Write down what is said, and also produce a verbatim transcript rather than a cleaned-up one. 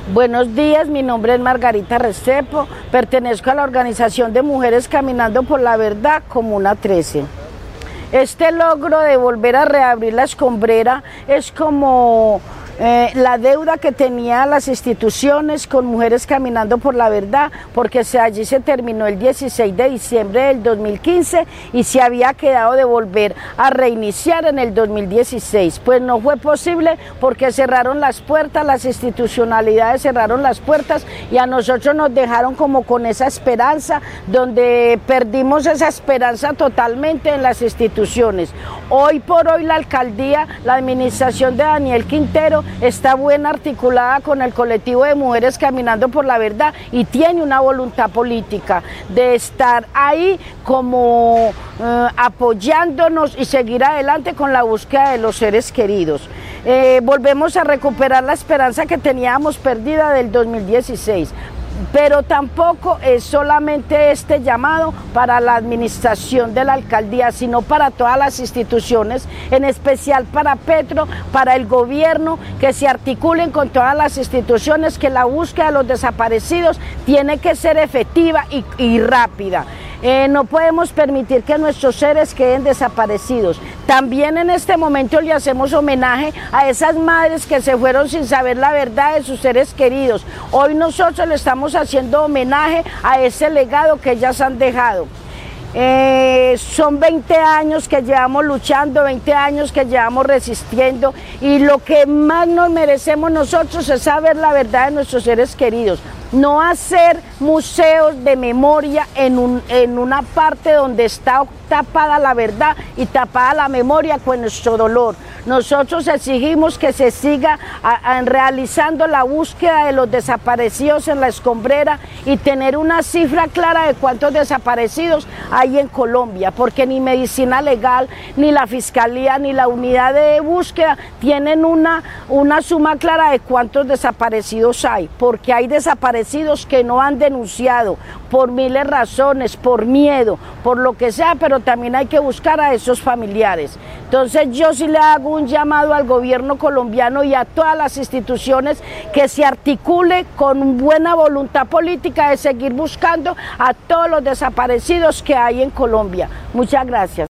Buenos días, mi nombre es Margarita Restrepo, pertenezco a la organización de Mujeres Caminando por la Verdad, Comuna trece. Este logro de volver a reabrir la escombrera es como eh, la deuda que tenían las instituciones con Mujeres Caminando por la Verdad, porque se, allí se terminó el dieciséis de diciembre del dos mil quince y se había quedado de volver a reiniciar en el dos mil dieciséis. Pues no fue posible porque cerraron las puertas, las institucionalidades cerraron las puertas y a nosotros nos dejaron como con esa esperanza, donde perdimos esa esperanza totalmente en las instituciones. Hoy por hoy la alcaldía, la administración de Daniel Quintero está buena articulada con el colectivo de Mujeres Caminando por la Verdad y tiene una voluntad política de estar ahí como eh, apoyándonos y seguir adelante con la búsqueda de los seres queridos. Eh, volvemos a recuperar la esperanza que teníamos perdida del dos mil dieciséis. Pero tampoco es solamente este llamado para la administración de la alcaldía, sino para todas las instituciones, en especial para Petro, para el gobierno, que se articulen con todas las instituciones, que la búsqueda de los desaparecidos tiene que ser efectiva y, y rápida. Eh, no podemos permitir que nuestros seres queden desaparecidos. También en este momento le hacemos homenaje a esas madres que se fueron sin saber la verdad de sus seres queridos. Hoy nosotros le estamos haciendo homenaje a ese legado que ellas han dejado. Eh, son veinte años que llevamos luchando, veinte años que llevamos resistiendo, y lo que más nos merecemos nosotros es saber la verdad de nuestros seres queridos. No hacer museos de memoria en, un, en una parte donde está tapada la verdad y tapada la memoria con nuestro dolor. Nosotros exigimos que se siga a, a, realizando la búsqueda de los desaparecidos en la escombrera y tener una cifra clara de cuántos desaparecidos hay en Colombia, porque ni Medicina Legal, ni la Fiscalía, ni la unidad de búsqueda tienen una, una suma clara de cuántos desaparecidos hay, porque hay desaparecidos que no han denunciado por miles de razones, por miedo, por lo que sea, pero también hay que buscar a esos familiares. Entonces yo sí le hago un llamado al gobierno colombiano y a todas las instituciones que se articule con buena voluntad política de seguir buscando a todos los desaparecidos que hay en Colombia. Muchas gracias.